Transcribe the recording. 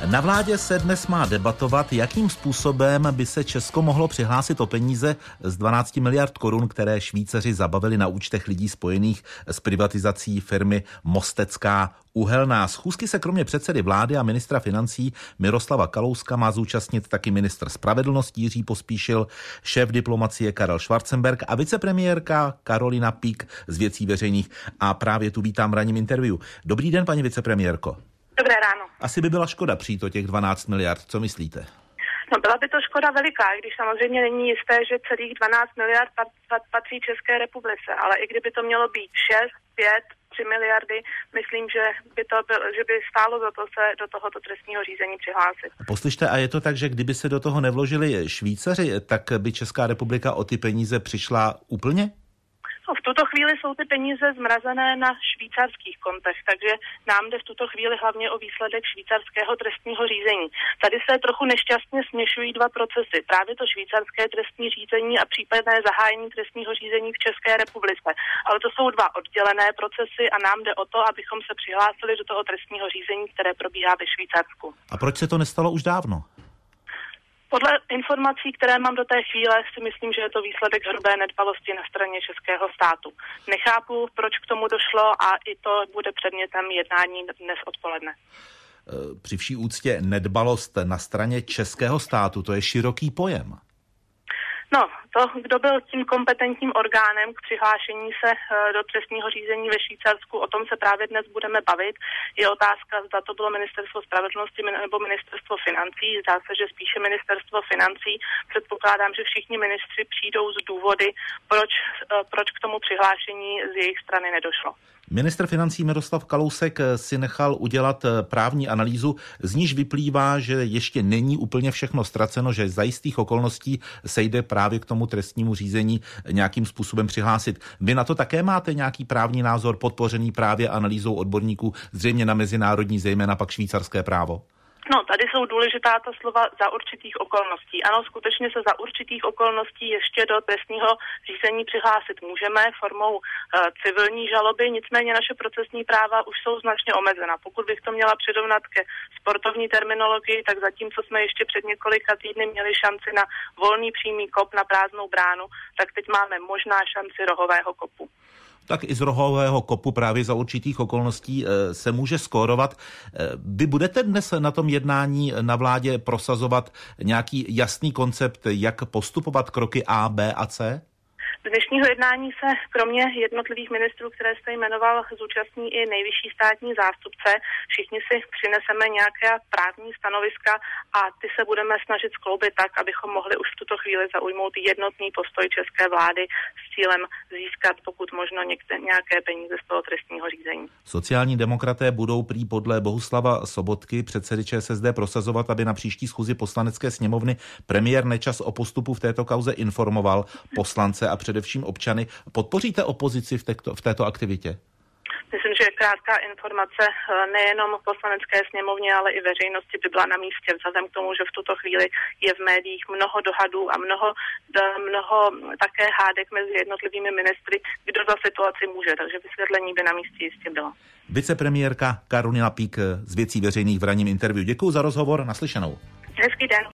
Na vládě se dnes má debatovat, jakým způsobem by se Česko mohlo přihlásit o peníze z 12 miliard korun, které Švýcaři zabavili na účtech lidí spojených s privatizací firmy Mostecká uhelná. Schůzky se kromě předsedy vlády a ministra financí Miroslava Kalouska má zúčastnit taky ministr spravedlnosti Jiří Pospíšil, šéf diplomacie Karel Schwarzenberg a vicepremiérka Karolina Pík z Věcí veřejných. A právě tu vítám v ranním interview. Dobrý den, paní vicepremiérko. Dobré ráno. Asi by byla škoda přijít o těch 12 miliard, co myslíte? No, byla by to škoda veliká, když samozřejmě není jisté, že celých 12 miliard patří České republice, ale i kdyby to mělo být 6, 5, 3 miliardy, myslím, že by stálo za to se do tohoto trestního řízení přihlásit. Poslyšte, a je to tak, že kdyby se do toho nevložili Švýcaři, tak by Česká republika o ty peníze přišla úplně? No, v tuto chvíli jsou ty peníze zmrazené na švýcarských kontech, takže nám jde v tuto chvíli hlavně o výsledek švýcarského trestního řízení. Tady se trochu nešťastně směšují dva procesy. Právě to švýcarské trestní řízení a případné zahájení trestního řízení v České republice. Ale to jsou dva oddělené procesy a nám jde o to, abychom se přihlásili do toho trestního řízení, které probíhá ve Švýcarsku. A proč se to nestalo už dávno? Podle informací, které mám do té chvíle, si myslím, že je to výsledek hrubé nedbalosti na straně českého státu. Nechápu, proč k tomu došlo a i to bude předmětem jednání dnes odpoledne. Při vší úctě nedbalost na straně českého státu, to je široký pojem. No, to, kdo byl tím kompetentním orgánem k přihlášení se do trestního řízení ve Švýcarsku, o tom se právě dnes budeme bavit. Je otázka, zda to bylo ministerstvo spravedlnosti nebo ministerstvo financí. Zdá se, že spíše ministerstvo financí. Předpokládám, že všichni ministři přijdou z důvody, proč k tomu přihlášení z jejich strany nedošlo. Ministr financí Miroslav Kalousek si nechal udělat právní analýzu, z níž vyplývá, že ještě není úplně všechno ztraceno, že za jistých okolností se jde právě k tomu trestnímu řízení nějakým způsobem přihlásit. Vy na to také máte nějaký právní názor podpořený právě analýzou odborníků, zřejmě na mezinárodní, zejména pak švýcarské právo? No, tady jsou důležitá ta slova za určitých okolností. Ano, skutečně se za určitých okolností ještě do trestního řízení přihlásit můžeme formou civilní žaloby, nicméně naše procesní práva už jsou značně omezena. Pokud bych to měla přirovnat ke sportovní terminologii, tak zatímco jsme ještě před několika týdny měli šanci na volný přímý kop na prázdnou bránu, tak teď máme možná šanci rohového kopu. Tak i z rohového kopu právě za určitých okolností se může skórovat. Vy budete dnes na tom jednání na vládě prosazovat nějaký jasný koncept, jak postupovat kroky A, B a C? Z dnešního jednání se kromě jednotlivých ministrů, které jste jmenoval, zúčastní i nejvyšší státní zástupce. Všichni si přineseme nějaké právní stanoviska a ty se budeme snažit skloubit tak, abychom mohli už v tuto chvíli zaujmout jednotný postoj české vlády s cílem získat pokud možno nějaké peníze z toho trestního řízení. Sociální demokraté budou prý podle Bohuslava Sobotky, předsedy ČSSD, prosazovat, aby na příští schůzi Poslanecké sněmovny premiér Nečas o postupu v této kauze informoval poslance a především občany. Podpoříte opozici v této aktivitě? Myslím, že krátká informace nejenom Poslanecké sněmovně, ale i veřejnosti by byla na místě, vzhledem k tomu, že v tuto chvíli je v médiích mnoho dohadů a mnoho také hádek mezi jednotlivými ministry, kdo za situaci může, takže vysvětlení by na místě jistě bylo. Vicepremiérka Karolina Pík z Věcí veřejných v ranním interview. Děkuji za rozhovor, naslyšenou. Hezký den.